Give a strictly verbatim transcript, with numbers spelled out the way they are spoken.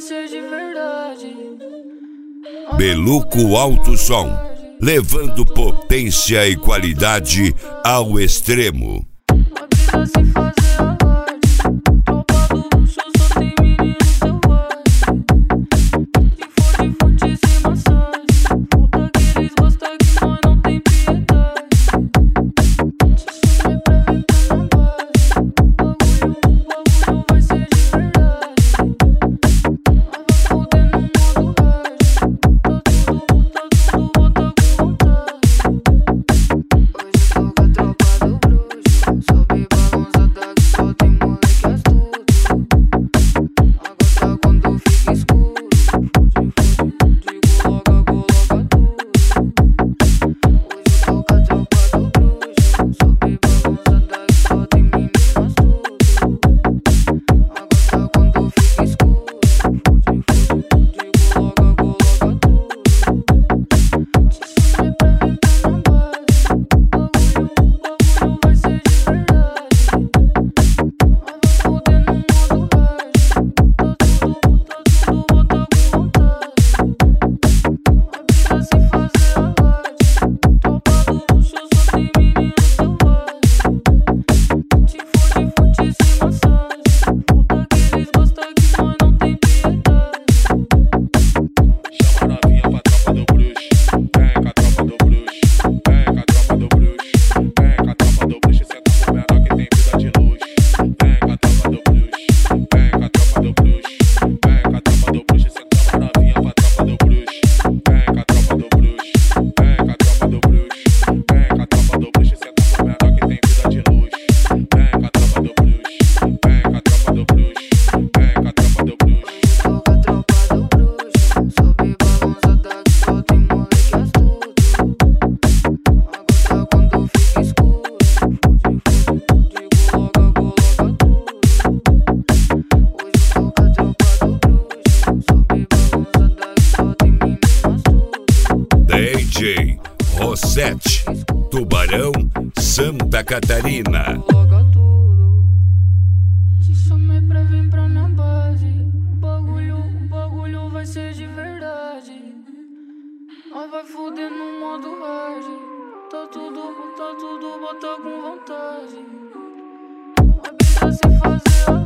ser de verdade. Beluco Alto Som, levando potência e qualidade ao extremo. A vida se fazer alarde. Tropa do luxo, só tem menino selvagem. Se for de fute sem massagem, volta que eles gostam que nós não tem piedade. Te chamei pra vir pra na base. Bagulho, bagulho vai ser de verdade. Nós vai foder no modo hard. Tá tudo, tá tudo, bota com vontade. Hoje tô com a tropa do bruxo. Sobe bagunçada que só tem moleque astuto. Agora quando fica escuro, fude, fude, digo logo, coloca tudo. Hoje tô com a tropa do bruxo. Sobe bagunçada que só tem menino astuto. Agora quando fica escuro, fude, fude, digo logo, coloca tudo. Te chamei pra vir pra na base. Bagulho, bagulho vai ser de verdade. Nós vai foder no modo hard. Tá tudo, tá tudo, bota com vontade. A vida se fazer alarde. Tropa do luxo, só tem menino selvagem. Te fode, fute sem massagem. Volta que eles gostam que nós não tem piedade. Chama a novinha pra tropa do bruxo. Vem com a tropa do bruxo. Vem com a tropa do bruxo. Vem com a tropa do bruxo. Senta com menor que tem vida de luxo. Vem com a tropa do bruxo. Vem com a tropa do bruxo. Vem com a tropa do bruxo. Senta a novinha pra tropa do bruxo. Vem com a tropa do bruxo. Vem com a tropa do bruxo. Vem com a tropa do bruxo. Senta com menor que tem vida de luxo. Vem com a tropa do bruxo. Vem com a tropa do bruxo. Vem com a tropa do bruxo. Tô com a tropa do bruxo. Sobe bagunçada que só tem moleque astuto. Agora quando fica escuro, fude, fude, digo logo, coloca tudo. Hoje tô com a tropa do bruxo. Sobe bagunçada que só tem menino astuto. D J Rosete, Tubarão, Santa Catarina. Coloca tudo. Te chamei pra vir pra minha base. O bagulho, o bagulho vai ser de verdade. Nós vai foder no modo hard. Tá tudo, tá tudo, bota com vontade. A vida se fazer